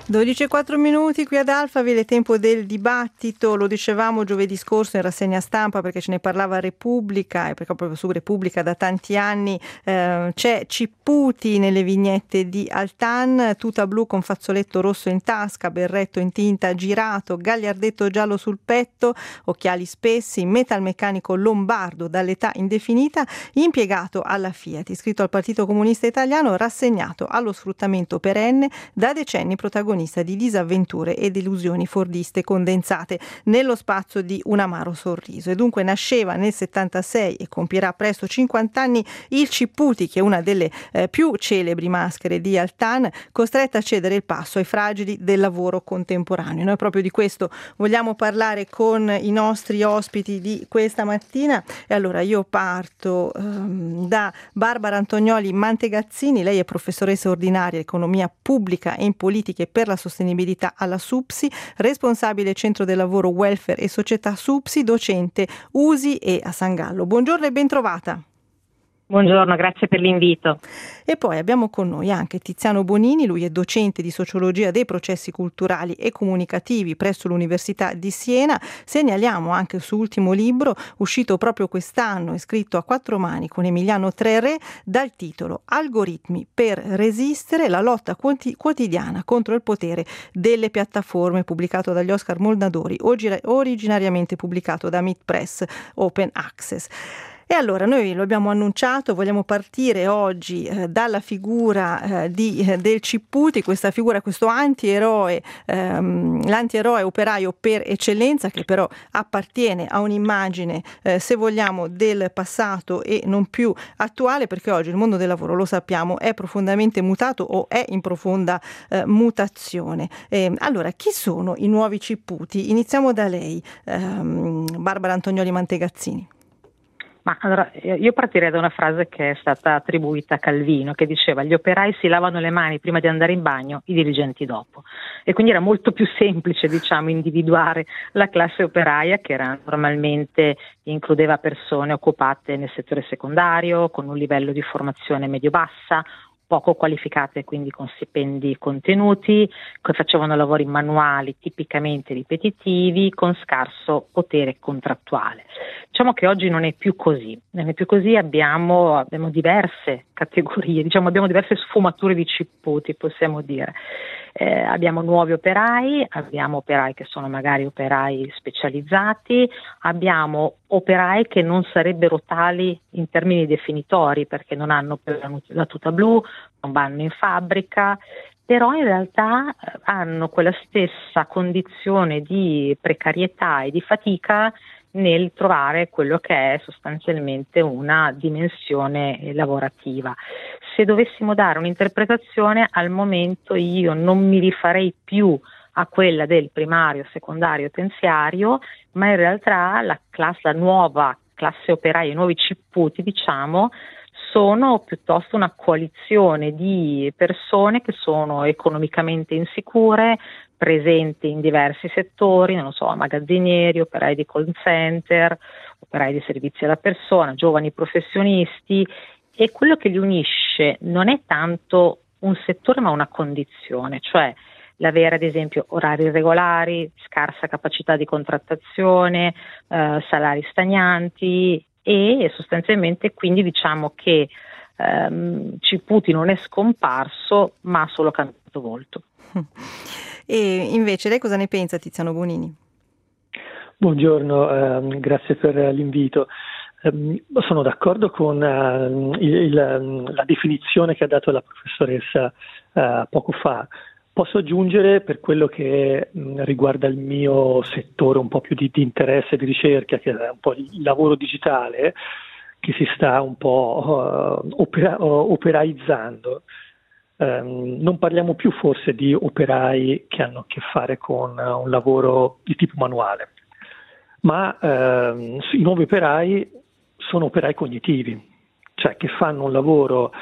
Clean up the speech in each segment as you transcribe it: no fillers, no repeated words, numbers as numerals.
12:04 qui ad Alphaville, tempo del dibattito. Lo dicevamo giovedì scorso in rassegna stampa, perché ce ne parlava Repubblica, e perché proprio su Repubblica da tanti anni c'è Cipputi nelle vignette di Altan, tuta blu con fazzoletto rosso in tasca, berretto in tinta girato, gagliardetto giallo sul petto, occhiali spessi, metalmeccanico lombardo dall'età indefinita, impiegato alla Fiat, iscritto al Partito Comunista Italiano, rassegnato allo sfruttamento perenne, da decenni protagonista di disavventure e delusioni fordiste condensate nello spazio di un amaro sorriso. E dunque nasceva nel 76 e compierà presto 50 anni il Cipputi, che è una delle più celebri maschere di Altan, costretta a cedere il passo ai fragili del lavoro contemporaneo. Noi proprio di questo vogliamo parlare con i nostri ospiti di questa mattina, e allora io parto da Barbara Antonioli Mantegazzini. Lei è professoressa ordinaria di economia pubblica e in politiche per la sostenibilità alla SUPSI, responsabile centro del lavoro, welfare e società SUPSI, docente USI e a San Gallo. Buongiorno e bentrovata. Buongiorno, grazie per l'invito. E poi abbiamo con noi anche Tiziano Bonini, lui è docente di sociologia dei processi culturali e comunicativi presso l'Università di Siena. Segnaliamo anche il suo ultimo libro, uscito proprio quest'anno e scritto a quattro mani con Emiliano Treré, dal titolo Algoritmi per resistere, la lotta quotidiana contro il potere delle piattaforme, pubblicato dagli Oscar Mondadori, originariamente pubblicato da Meet Press Open Access. E allora noi lo abbiamo annunciato, vogliamo partire oggi dalla figura del Cipputi, questa figura, questo antieroe, l'antieroe operaio per eccellenza, che però appartiene a un'immagine, se vogliamo, del passato e non più attuale, perché oggi il mondo del lavoro, lo sappiamo, è profondamente mutato o è in profonda mutazione. Allora, chi sono i nuovi Cipputi? Iniziamo da lei, Barbara Antonioli Mantegazzini. Ma allora, io partirei da una frase che è stata attribuita a Calvino, che diceva: gli operai si lavano le mani prima di andare in bagno, i dirigenti dopo. E quindi era molto più semplice, individuare la classe operaia, che era normalmente includeva persone occupate nel settore secondario, con un livello di formazione medio-bassa, poco qualificate, quindi con stipendi contenuti, che facevano lavori manuali tipicamente ripetitivi, con scarso potere contrattuale. Diciamo che oggi non è più così, abbiamo diverse categorie, abbiamo diverse sfumature di Cipputi, possiamo dire. Abbiamo nuovi operai, abbiamo operai che sono magari operai specializzati, abbiamo operai che non sarebbero tali in termini definitori, perché non hanno più la tuta blu, non vanno in fabbrica, però in realtà hanno quella stessa condizione di precarietà e di fatica nel trovare quello che è sostanzialmente una dimensione lavorativa. Se dovessimo dare un'interpretazione, al momento io non mi rifarei più a quella del primario, secondario, terziario, ma in realtà la nuova classe operaia, i nuovi Cipputi, sono piuttosto una coalizione di persone che sono economicamente insicure, presenti in diversi settori, magazzinieri, operai di call center, operai di servizi alla persona, giovani professionisti, e quello che li unisce non è tanto un settore ma una condizione, cioè l'avere ad esempio orari irregolari, scarsa capacità di contrattazione, salari stagnanti, e sostanzialmente quindi diciamo che Cipputi non è scomparso ma ha solo cambiato volto. E invece lei cosa ne pensa, Tiziano Bonini? Buongiorno, grazie per l'invito. Sono d'accordo con la definizione che ha dato la professoressa poco fa. Posso aggiungere, per quello che riguarda il mio settore un po' più di interesse e di ricerca, che è un po' il lavoro digitale, che si sta un po' operaizzando. Non parliamo più forse di operai che hanno a che fare con un lavoro di tipo manuale, ma i nuovi operai sono operai cognitivi, cioè che fanno un lavoro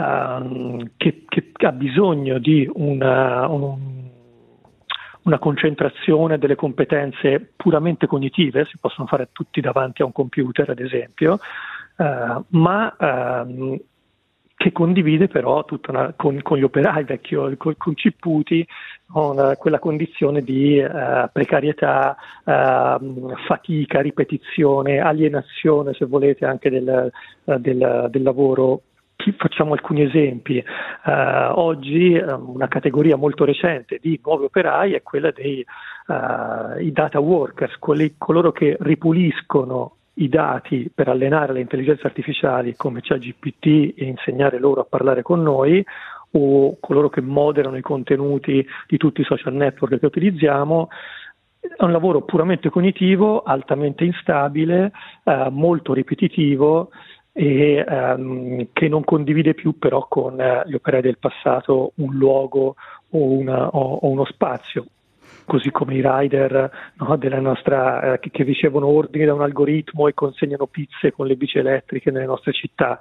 che ha bisogno di una concentrazione delle competenze puramente cognitive, si possono fare tutti davanti a un computer ad esempio, ma che condivide però con gli operai con Ciputi, quella condizione di precarietà, fatica, ripetizione, alienazione, se volete, anche del lavoro. Facciamo alcuni esempi. Oggi una categoria molto recente di nuovi operai è quella dei i data workers, coloro che ripuliscono i dati per allenare le intelligenze artificiali come ChatGPT e insegnare loro a parlare con noi, o coloro che moderano i contenuti di tutti i social network che utilizziamo. È un lavoro puramente cognitivo, altamente instabile, molto ripetitivo e che non condivide più però con gli operai del passato un luogo o uno spazio. Così come i rider, no, della nostra che ricevono ordini da un algoritmo e consegnano pizze con le bici elettriche nelle nostre città.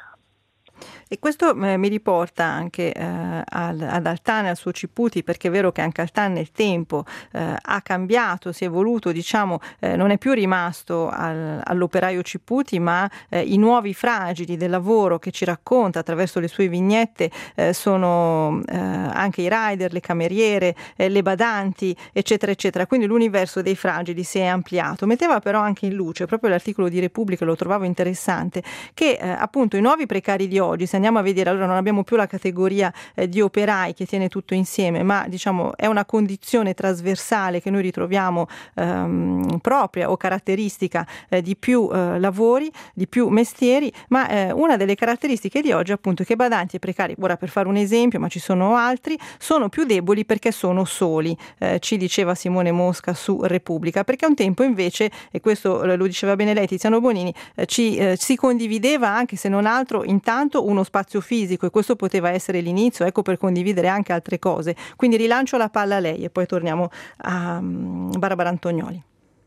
E questo mi riporta anche ad Altan e al suo Ciputi, perché è vero che anche Altan nel tempo ha cambiato, si è evoluto, diciamo, non è più rimasto all'operaio Ciputi, ma i nuovi fragili del lavoro che ci racconta attraverso le sue vignette sono anche i rider, le cameriere, le badanti, eccetera, eccetera. Quindi l'universo dei fragili si è ampliato. Metteva però anche in luce, proprio l'articolo di Repubblica, lo trovavo interessante, che appunto i nuovi precari di oggi, se andiamo a vedere, allora non abbiamo più la categoria di operai che tiene tutto insieme, ma diciamo è una condizione trasversale che noi ritroviamo propria o caratteristica di più lavori, di più mestieri, ma una delle caratteristiche di oggi appunto è che badanti e precari, ora per fare un esempio, ma ci sono altri, sono più deboli perché sono soli, ci diceva Simone Mosca su Repubblica, perché un tempo invece, e questo lo diceva bene lei Tiziano Bonini, si condivideva anche se non altro intanto uno spazio fisico, e questo poteva essere l'inizio, ecco, per condividere anche altre cose. Quindi rilancio la palla a lei e poi torniamo a Barbara Antognoli.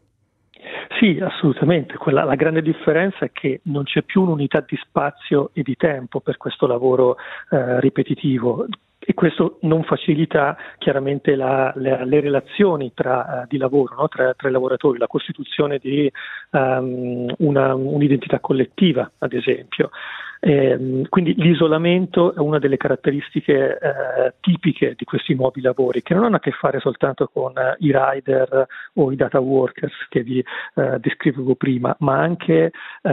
Sì, assolutamente. La grande differenza è che non c'è più un'unità di spazio e di tempo per questo lavoro ripetitivo. E questo non facilita chiaramente le relazioni di lavoro, no? tra i lavoratori, la costituzione di un'identità collettiva, ad esempio. Quindi l'isolamento è una delle caratteristiche tipiche di questi nuovi lavori, che non hanno a che fare soltanto con i rider o i data workers che vi descrivevo prima, ma anche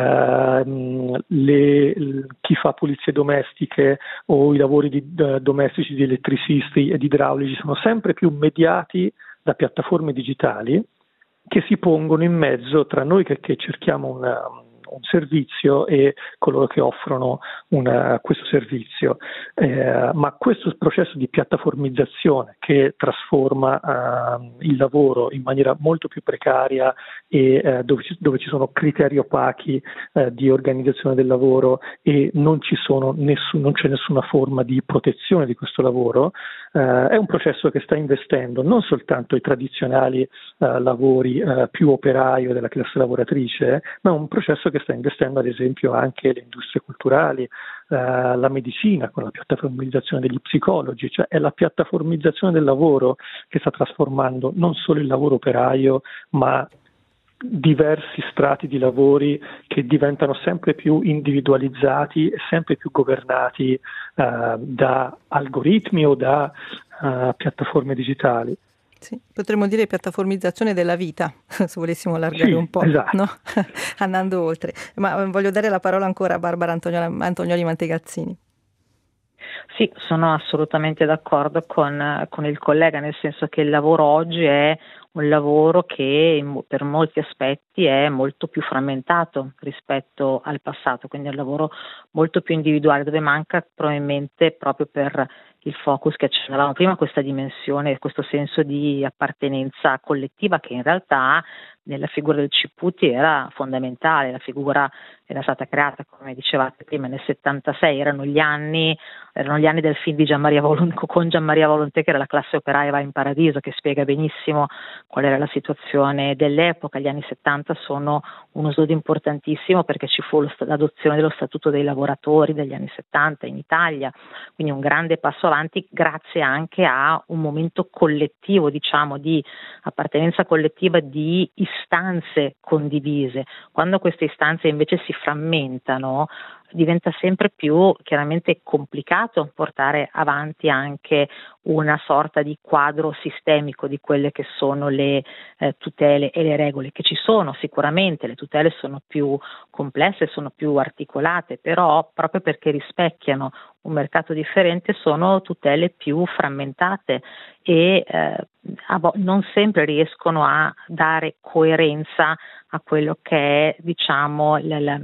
chi fa pulizie domestiche o i lavori domestici di elettricisti ed idraulici sono sempre più mediati da piattaforme digitali che si pongono in mezzo tra noi che cerchiamo un servizio e coloro che offrono questo servizio, ma questo processo di piattaformizzazione che trasforma il lavoro in maniera molto più precaria e dove ci sono criteri opachi di organizzazione del lavoro e non c'è nessuna forma di protezione di questo lavoro, è un processo che sta investendo non soltanto i tradizionali lavori più operaio della classe lavoratrice, ma è un processo che sta investendo ad esempio anche le industrie culturali, la medicina con la piattaformizzazione degli psicologi, cioè è la piattaformizzazione del lavoro che sta trasformando non solo il lavoro operaio, ma diversi strati di lavori che diventano sempre più individualizzati e sempre più governati da algoritmi o da piattaforme digitali. Sì, potremmo dire piattaformizzazione della vita, se volessimo allargare un po', esatto. no? Andando oltre. Ma voglio dare la parola ancora a Barbara Antognoli Mantegazzini. Sì, sono assolutamente d'accordo con il collega, nel senso che il lavoro oggi è un lavoro che per molti aspetti è molto più frammentato rispetto al passato, quindi è un lavoro molto più individuale, dove manca probabilmente proprio per il focus che accennavamo prima, questa dimensione, questo senso di appartenenza collettiva che in realtà nella figura del Ciputi era fondamentale. La figura era stata creata, come dicevate prima, nel 76, erano gli anni del film di Gianmaria Volonté, che era La classe operaia va in paradiso, che spiega benissimo qual era la situazione dell'epoca. Gli anni 70 sono uno snodo importantissimo perché ci fu l'adozione dello Statuto dei lavoratori degli anni 70 in Italia, quindi un grande passo avanti grazie anche a un momento collettivo, diciamo, di appartenenza collettiva, di istanze condivise. Quando queste istanze invece si frammentano, diventa sempre più chiaramente complicato portare avanti anche una sorta di quadro sistemico di quelle che sono le tutele e le regole che ci sono. Sicuramente le tutele sono più complesse, sono più articolate, però proprio perché rispecchiano un mercato differente sono tutele più frammentate e non sempre riescono a dare coerenza a quello che è, diciamo,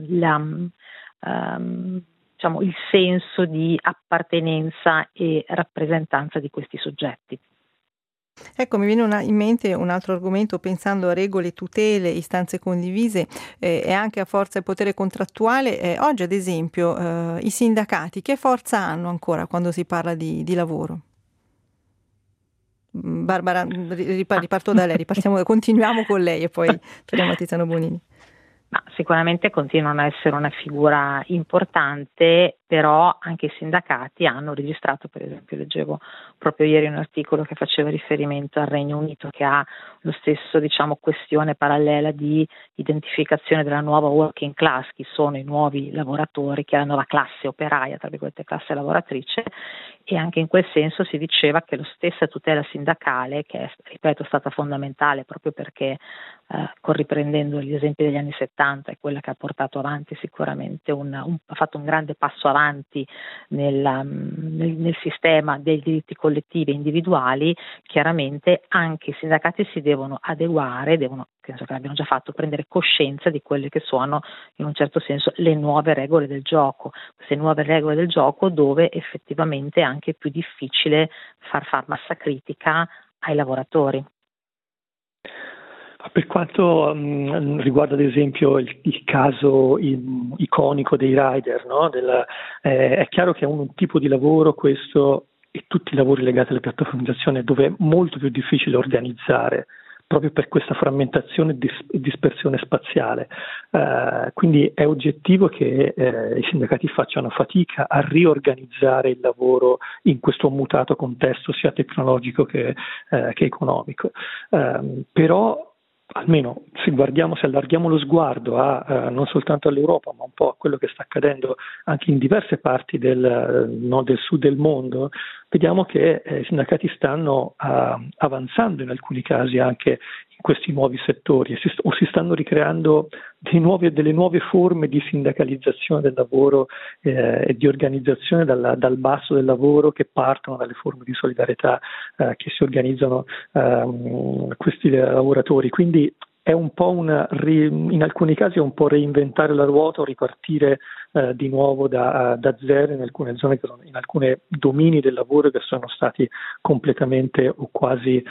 diciamo, il senso di appartenenza e rappresentanza di questi soggetti. Ecco, mi viene in mente un altro argomento pensando a regole, tutele, istanze condivise e anche a forza e potere contrattuale. Oggi, ad esempio, i sindacati che forza hanno ancora quando si parla di lavoro? Barbara, riparto da lei, continuiamo con lei e poi torniamo a Tiziano Bonini. Ma sicuramente continuano a essere una figura importante, però anche i sindacati hanno registrato, per esempio leggevo proprio ieri un articolo che faceva riferimento al Regno Unito, che ha lo stesso, diciamo, questione parallela di identificazione della nuova working class, chi sono i nuovi lavoratori, che è la nuova classe operaia, tra virgolette classe lavoratrice, e anche in quel senso si diceva che la stessa tutela sindacale, che è, ripeto, stata fondamentale proprio perché riprendendo gli esempi degli anni 70 è quella che ha portato avanti sicuramente ha fatto un grande passo avanti nel sistema dei diritti collettivi e individuali. Chiaramente anche i sindacati si devono adeguare, penso che l'abbiano già fatto, prendere coscienza di quelle che sono in un certo senso le nuove regole del gioco, queste nuove regole del gioco dove effettivamente è anche più difficile far massa critica ai lavoratori. Per quanto riguarda ad esempio il caso iconico dei rider, no? È chiaro che è un tipo di lavoro questo, e tutti i lavori legati alla piattaformizzazione, dove è molto più difficile organizzare proprio per questa frammentazione e dispersione spaziale. Quindi è oggettivo che i sindacati facciano fatica a riorganizzare il lavoro in questo mutato contesto sia tecnologico che economico. Però almeno se allarghiamo lo sguardo non soltanto all'Europa, ma un po' a quello che sta accadendo anche in diverse parti del sud del mondo, vediamo che i sindacati stanno avanzando in alcuni casi anche in questi nuovi settori o si stanno ricreando delle nuove forme di sindacalizzazione del lavoro e di organizzazione dal basso del lavoro, che partono dalle forme di solidarietà che si organizzano questi lavoratori. Quindi è un po' in alcuni casi è un po' reinventare la ruota o ripartire di nuovo da zero in alcune zone, in alcuni domini del lavoro che sono stati completamente o quasi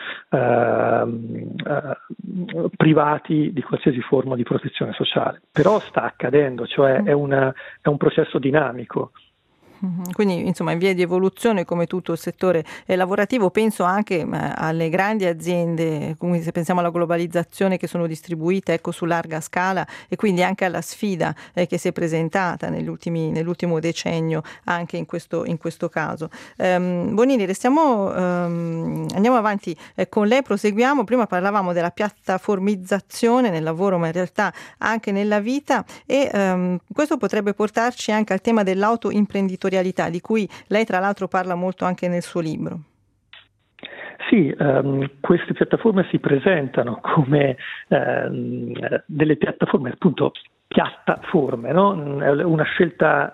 privati di qualsiasi forma di protezione sociale. Però sta accadendo, cioè è un processo dinamico. Quindi insomma in via di evoluzione come tutto il settore lavorativo. Penso anche alle grandi aziende, quindi se pensiamo alla globalizzazione, che sono distribuite su larga scala, e quindi anche alla sfida che si è presentata nell'ultimo decennio anche in questo caso. Bonini, andiamo avanti con lei, proseguiamo. Prima parlavamo della piattaformizzazione nel lavoro, ma in realtà anche nella vita, e questo potrebbe portarci anche al tema dell'autoimprenditorialità, di cui lei tra l'altro parla molto anche nel suo libro. Sì, queste piattaforme si presentano come delle piattaforme, appunto piattaforme, no? È una scelta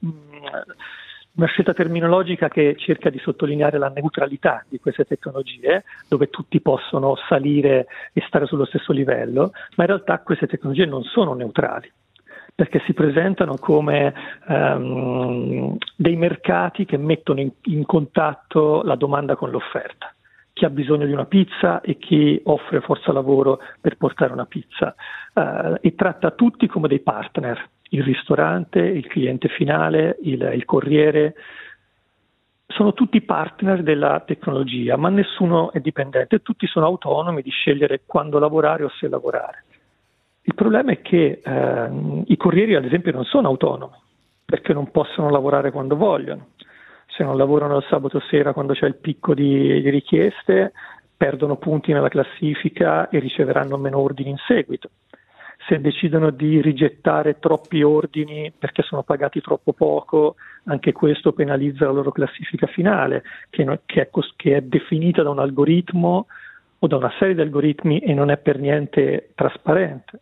terminologica che cerca di sottolineare la neutralità di queste tecnologie, dove tutti possono salire e stare sullo stesso livello, ma in realtà queste tecnologie non sono neutrali, perché si presentano come dei mercati che mettono in contatto la domanda con l'offerta. Chi ha bisogno di una pizza e chi offre forza lavoro per portare una pizza, e tratta tutti come dei partner, il ristorante, il cliente finale, il corriere. Sono tutti partner della tecnologia, ma nessuno è dipendente, tutti sono autonomi di scegliere quando lavorare o se lavorare. Il problema è che i corrieri, ad esempio, non sono autonomi, perché non possono lavorare quando vogliono. Se non lavorano il sabato sera, quando c'è il picco di richieste, perdono punti nella classifica e riceveranno meno ordini in seguito. se decidono di rigettare troppi ordini perché sono pagati troppo poco, anche questo penalizza la loro classifica finale, che è definita da un algoritmo o da una serie di algoritmi e non è per niente trasparente.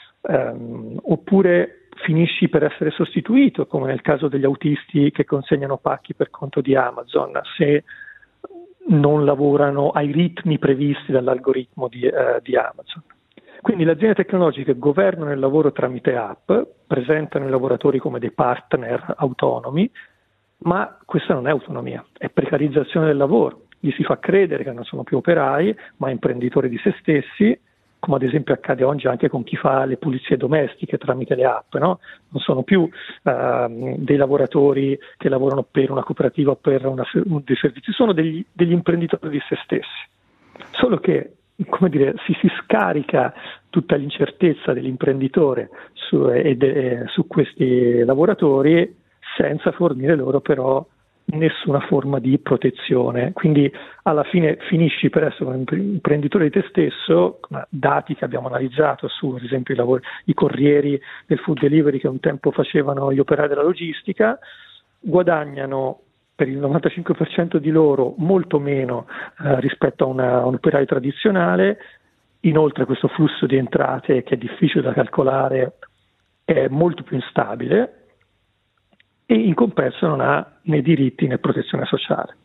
Oppure finisci per essere sostituito, come nel caso degli autisti che consegnano pacchi per conto di Amazon, se non lavorano ai ritmi previsti dall'algoritmo di Amazon. Quindi le aziende tecnologiche governano il lavoro tramite app, presentano i lavoratori come dei partner autonomi, ma questa non è autonomia, è precarizzazione del lavoro. Gli si fa credere che non sono più operai, ma imprenditori di se stessi, come ad esempio accade oggi anche con chi fa le pulizie domestiche tramite le app, no? Non sono più dei lavoratori che lavorano per una cooperativa o per dei servizi, sono degli imprenditori di se stessi. Solo che, come dire, si scarica tutta l'incertezza dell'imprenditore su questi lavoratori senza fornire loro però nessuna forma di protezione, quindi alla fine finisci per essere un imprenditore di te stesso. Dati che abbiamo analizzato su, ad esempio, i corrieri del food delivery che un tempo facevano gli operai della logistica, guadagnano per il 95% di loro molto meno rispetto a un operaio tradizionale. Inoltre questo flusso di entrate, che è difficile da calcolare, è molto più instabile e in compenso non ha né diritti né protezione sociale.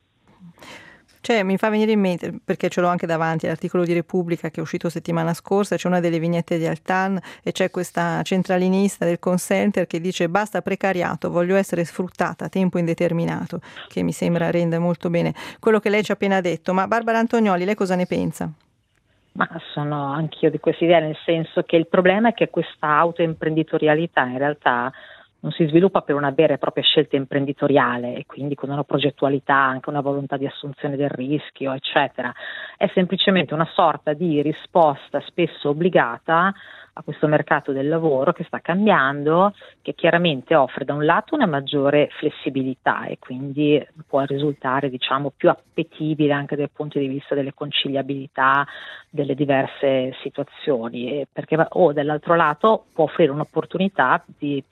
Cioè, mi fa venire in mente, perché ce l'ho anche davanti, l'articolo di Repubblica che è uscito settimana scorsa, c'è una delle vignette di Altan e c'è questa centralinista del call center che dice: basta precariato, voglio essere sfruttata a tempo indeterminato, che mi sembra rende molto bene quello che lei ci ha appena detto. Ma Barbara Antonioli, lei cosa ne pensa? Ma sono anch'io di questa idea, nel senso che il problema è che questa autoimprenditorialità in realtà non si sviluppa per una vera e propria scelta imprenditoriale e quindi con una progettualità, anche una volontà di assunzione del rischio, eccetera. È semplicemente una sorta di risposta spesso obbligata a questo mercato del lavoro che sta cambiando, che chiaramente offre da un lato una maggiore flessibilità e quindi può risultare, diciamo, più appetibile anche dal punto di vista delle conciliabilità delle diverse situazioni, o dall'altro lato può offrire un'opportunità di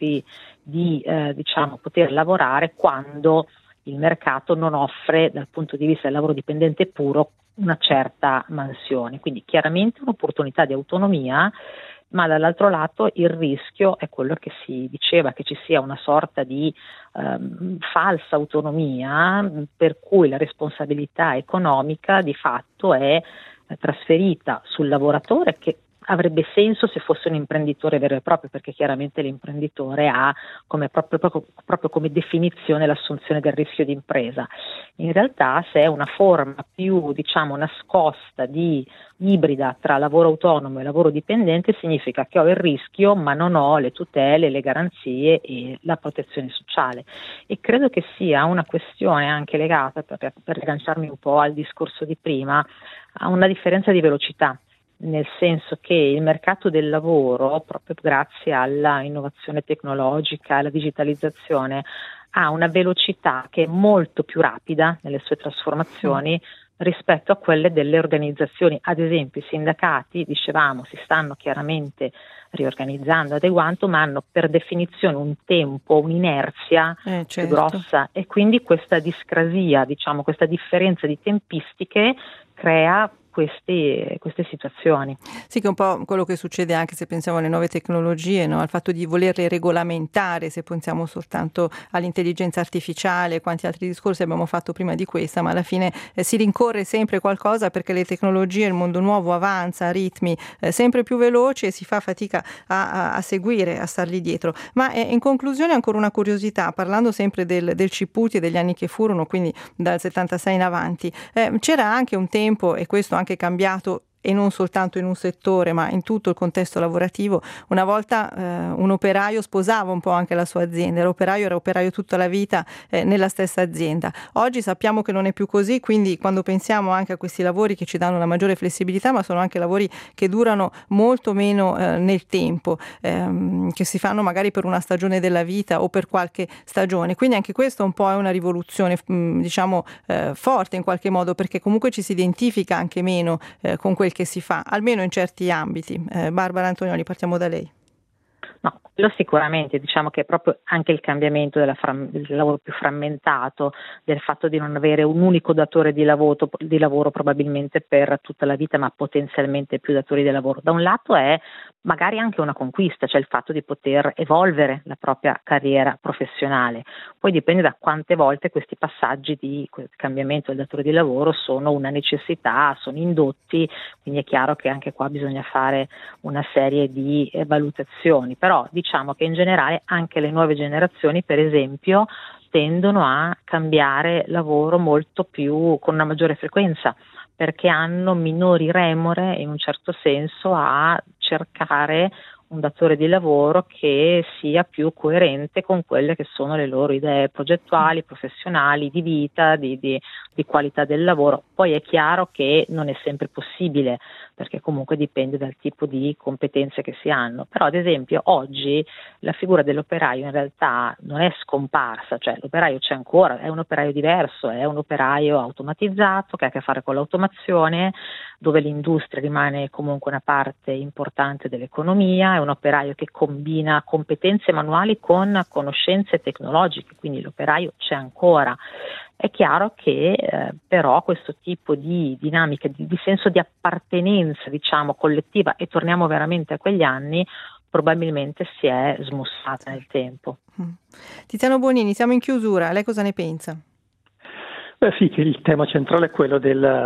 diciamo, poter lavorare quando il mercato non offre dal punto di vista del lavoro dipendente puro una certa mansione, quindi chiaramente un'opportunità di autonomia, ma dall'altro lato il rischio è quello che si diceva, che ci sia una sorta di falsa autonomia per cui la responsabilità economica di fatto è trasferita sul lavoratore, che avrebbe senso se fosse un imprenditore vero e proprio, perché chiaramente l'imprenditore ha proprio come definizione l'assunzione del rischio di impresa. In realtà, se è una forma più, diciamo, nascosta di ibrida tra lavoro autonomo e lavoro dipendente, significa che ho il rischio ma non ho le tutele, le garanzie e la protezione sociale. E credo che sia una questione anche legata, per rilanciarmi un po' al discorso di prima, a una differenza di velocità. Nel senso che il mercato del lavoro, proprio grazie alla innovazione tecnologica, alla digitalizzazione, ha una velocità che è molto più rapida nelle sue trasformazioni rispetto a quelle delle organizzazioni. Ad esempio i sindacati, dicevamo, si stanno chiaramente riorganizzando, adeguando, ma hanno per definizione un tempo, un'inerzia più grossa, e quindi questa discrasia, diciamo, questa differenza di tempistiche crea queste situazioni. Sì, che è un po' quello che succede anche se pensiamo alle nuove tecnologie, no? Al fatto di volerle regolamentare, se pensiamo soltanto all'intelligenza artificiale, quanti altri discorsi abbiamo fatto prima di questa, ma alla fine si rincorre sempre qualcosa perché le tecnologie, il mondo nuovo avanza a ritmi sempre più veloci e si fa fatica a seguire, a stargli dietro. Ma in conclusione ancora una curiosità, parlando sempre del Ciputi e degli anni che furono, quindi dal 76 in avanti, c'era anche un tempo, e questo anche cambiato e non soltanto in un settore ma in tutto il contesto lavorativo, una volta un operaio sposava un po' anche la sua azienda, l'operaio era operaio tutta la vita nella stessa azienda. Oggi sappiamo che non è più così, quindi quando pensiamo anche a questi lavori che ci danno una maggiore flessibilità, ma sono anche lavori che durano molto meno nel tempo, che si fanno magari per una stagione della vita o per qualche stagione, quindi anche questo un po' è una rivoluzione diciamo forte in qualche modo, perché comunque ci si identifica anche meno con quel quel che si fa, almeno in certi ambiti. Barbara Antonioli, partiamo da lei. No, quello sicuramente, diciamo che è proprio anche il cambiamento del lavoro più frammentato, del fatto di non avere un unico datore di lavoro probabilmente per tutta la vita, ma potenzialmente più datori di lavoro. Da un lato è magari anche una conquista, cioè il fatto di poter evolvere la propria carriera professionale. Poi dipende da quante volte questi passaggi di cambiamento del datore di lavoro sono una necessità, sono indotti, quindi è chiaro che anche qua bisogna fare una serie di valutazioni. Però diciamo che in generale anche le nuove generazioni, per esempio, tendono a cambiare lavoro molto più con una maggiore frequenza, perché hanno minori remore in un certo senso a cercare un datore di lavoro che sia più coerente con quelle che sono le loro idee progettuali, professionali, di vita, di qualità del lavoro. Poi è chiaro che non è sempre possibile, perché comunque dipende dal tipo di competenze che si hanno. Però ad esempio oggi la figura dell'operaio in realtà non è scomparsa, cioè l'operaio c'è ancora, è un operaio diverso, è un operaio automatizzato che ha a che fare con l'automazione, dove l'industria rimane comunque una parte importante dell'economia, è un operaio che combina competenze manuali con conoscenze tecnologiche, quindi l'operaio c'è ancora. È chiaro che però questo tipo di dinamica, di senso di appartenenza, diciamo, collettiva, e torniamo veramente a quegli anni, probabilmente si è smussata nel tempo. Tiziano Bonini, siamo in chiusura, lei cosa ne pensa? Beh sì, che il tema centrale è quello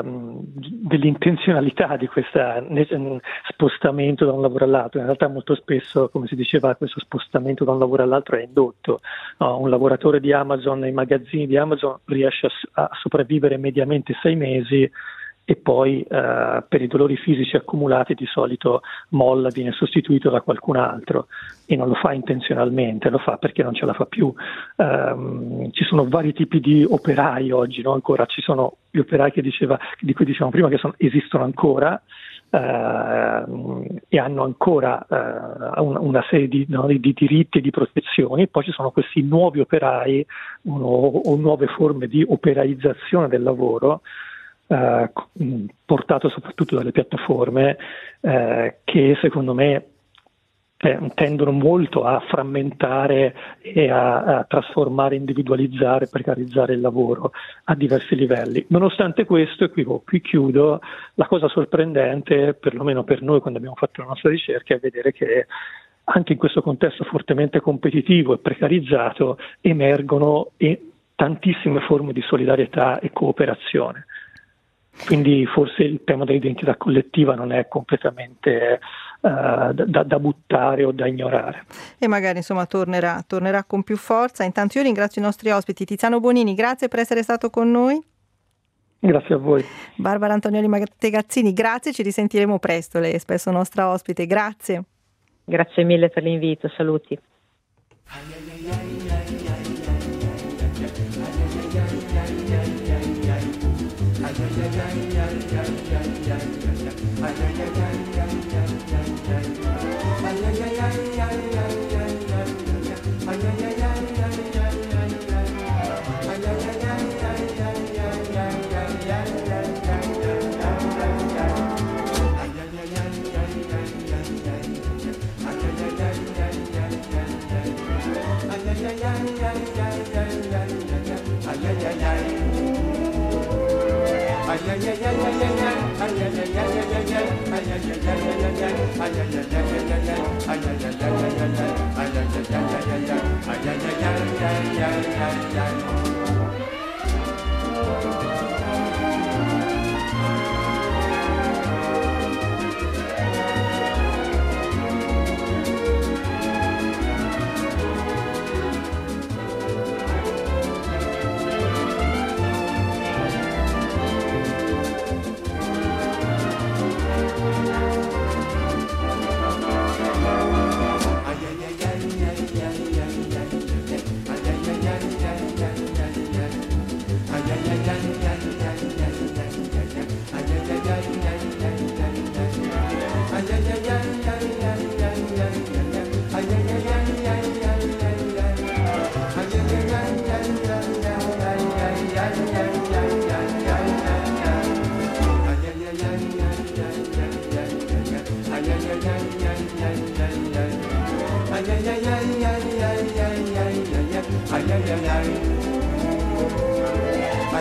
dell'intenzionalità di questo spostamento da un lavoro all'altro. In realtà molto spesso, come si diceva, questo spostamento da un lavoro all'altro è indotto. No, un lavoratore di Amazon nei magazzini di Amazon riesce a sopravvivere mediamente 6 mesi e poi per i dolori fisici accumulati di solito molla, viene sostituito da qualcun altro, e non lo fa intenzionalmente, lo fa perché non ce la fa più. Ci sono vari tipi di operai oggi, no? Ancora ci sono gli operai di cui dicevamo prima, che esistono ancora e hanno ancora una serie di diritti e di protezioni. Poi ci sono questi nuovi operai o nuove forme di operaizzazione del lavoro, portato soprattutto dalle piattaforme, che secondo me tendono molto a frammentare e a trasformare, individualizzare, precarizzare il lavoro a diversi livelli. Nonostante questo, e qui chiudo, la cosa sorprendente, perlomeno per noi quando abbiamo fatto la nostra ricerca, è vedere che anche in questo contesto fortemente competitivo e precarizzato emergono tantissime forme di solidarietà e cooperazione. Quindi forse il tema dell'identità collettiva non è completamente da buttare o da ignorare. E magari insomma tornerà con più forza. Intanto io ringrazio i nostri ospiti. Tiziano Bonini, grazie per essere stato con noi. Grazie a voi. Barbara Antonioli Mategazzini, grazie, ci risentiremo presto, lei è spesso nostra ospite, grazie. Grazie mille per l'invito, saluti.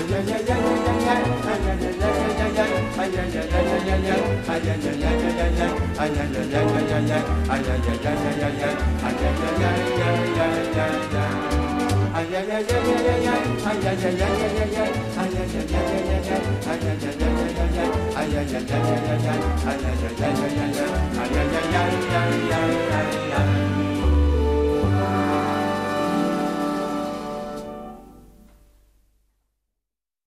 ay,